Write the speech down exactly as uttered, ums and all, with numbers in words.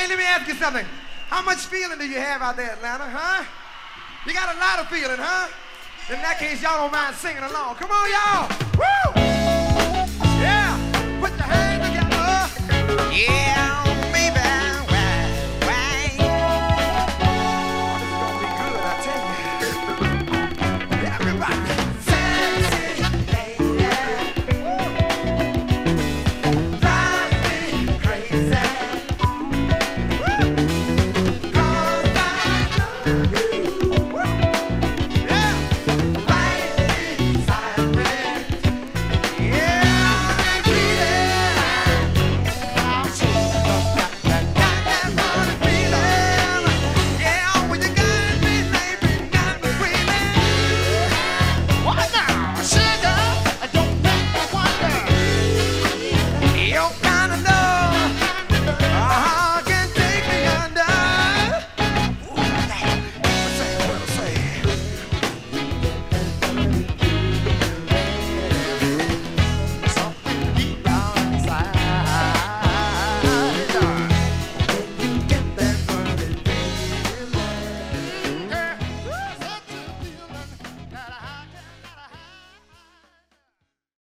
Hey, let me ask you something. How much feeling do you have out there, Atlanta, huh? You got a lot of feeling, huh? In that case, y'all don't mind singing along. Come on, y'all. Woo! Yeah. Put your hands together. Yeah.